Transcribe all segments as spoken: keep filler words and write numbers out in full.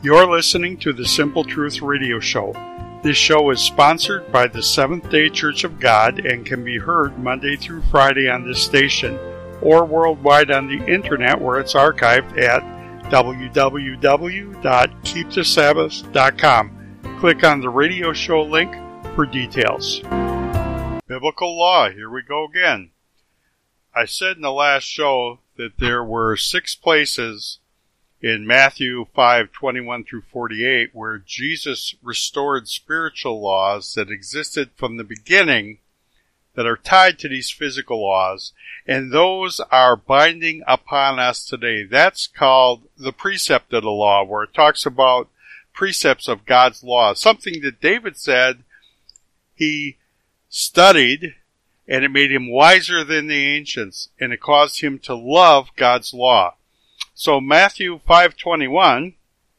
You're listening to the Simple Truth Radio Show. This show is sponsored by the Seventh-day Church of God and can be heard Monday through Friday on this station or worldwide on the internet where it's archived at w w w dot keep the sabbath dot com. Click on the radio show link for details. Biblical law, here we go again. I said in the last show that there were six places in Matthew five twenty-one through forty-eight where Jesus restored spiritual laws that existed from the beginning that are tied to these physical laws, and those are binding upon us today. That's called the precept of the law, where it talks about precepts of God's law, something that David said he studied, and it made him wiser than the ancients, and it caused him to love God's law. So Matthew five twenty-one,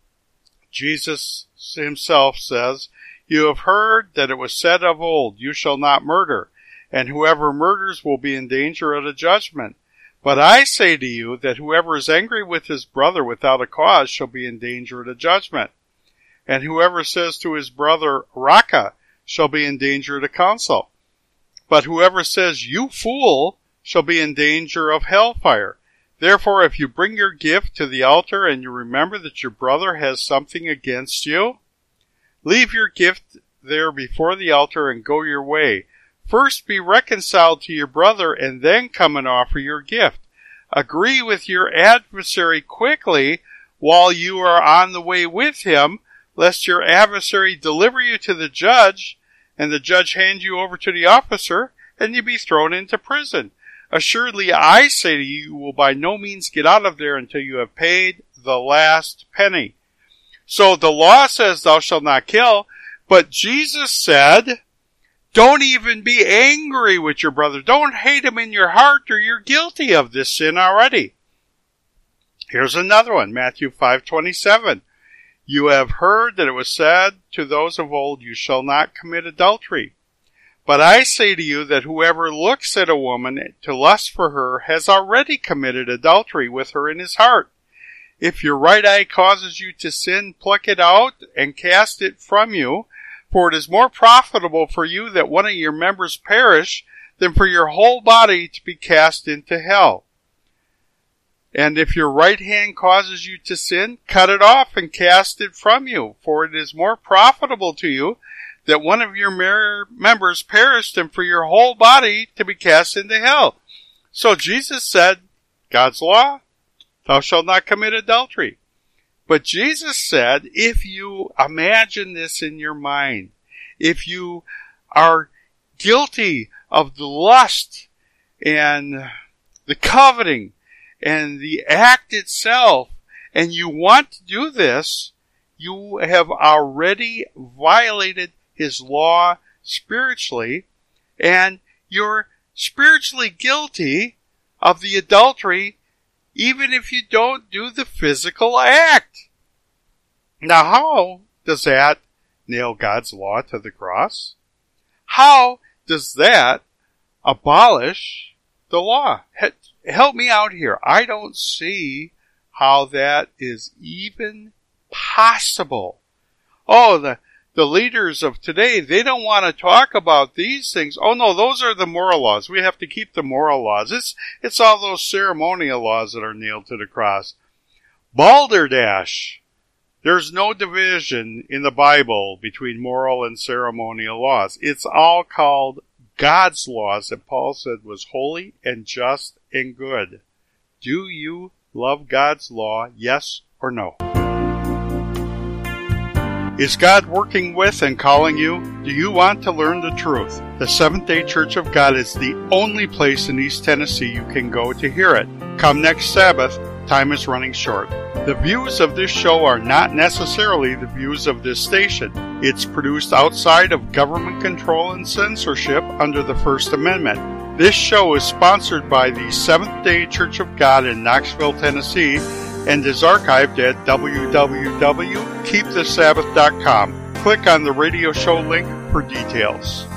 Jesus himself says, "You have heard that it was said of old, you shall not murder, and whoever murders will be in danger of the judgment. But I say to you that whoever is angry with his brother without a cause shall be in danger of the judgment. And whoever says to his brother, Raka, shall be in danger of the council. But whoever says, you fool, shall be in danger of hellfire. Therefore, if you bring your gift to the altar and you remember that your brother has something against you, leave your gift there before the altar and go your way. First be reconciled to your brother and then come and offer your gift. Agree with your adversary quickly while you are on the way with him, lest your adversary deliver you to the judge, and the judge hand you over to the officer, and you be thrown into prison. Assuredly, I say to you, you will by no means get out of there until you have paid the last penny." So the law says thou shalt not kill, but Jesus said, don't even be angry with your brother. Don't hate him in your heart, or you're guilty of this sin already. Here's another one, Matthew five twenty-seven. "You have heard that it was said to those of old, you shall not commit adultery. But I say to you that whoever looks at a woman to lust for her has already committed adultery with her in his heart. If your right eye causes you to sin, pluck it out and cast it from you, for it is more profitable for you that one of your members perish than for your whole body to be cast into hell. And if your right hand causes you to sin, cut it off and cast it from you, for it is more profitable to you that one of your members perish than for your whole body to be cast into hell." So Jesus said, God's law, thou shalt not commit adultery. But Jesus said, if you imagine this in your mind, if you are guilty of the lust and the coveting and the act itself, and you want to do this, you have already violated his law spiritually, and you're spiritually guilty of the adultery even if you don't do the physical act. Now, how does that nail God's law to the cross? How does that abolish the law? Help me out here. I don't see how that is even possible. Oh, the The leaders of today, they don't want to talk about these things. Oh no, those are the moral laws. We have to keep the moral laws. It's, it's all those ceremonial laws that are nailed to the cross. Balderdash. There's no division in the Bible between moral and ceremonial laws. It's all called God's laws that Paul said was holy and just and good. Do you love God's law? Yes or no? Is God working with and calling you? Do you want to learn the truth? The Seventh-day Church of God is the only place in East Tennessee you can go to hear it. Come next Sabbath. Time is running short. The views of this show are not necessarily the views of this station. It's produced outside of government control and censorship under the First Amendment. This show is sponsored by the Seventh-day Church of God in Knoxville, Tennessee, and is archived at w w w dot keep the sabbath dot com. Click on the radio show link for details.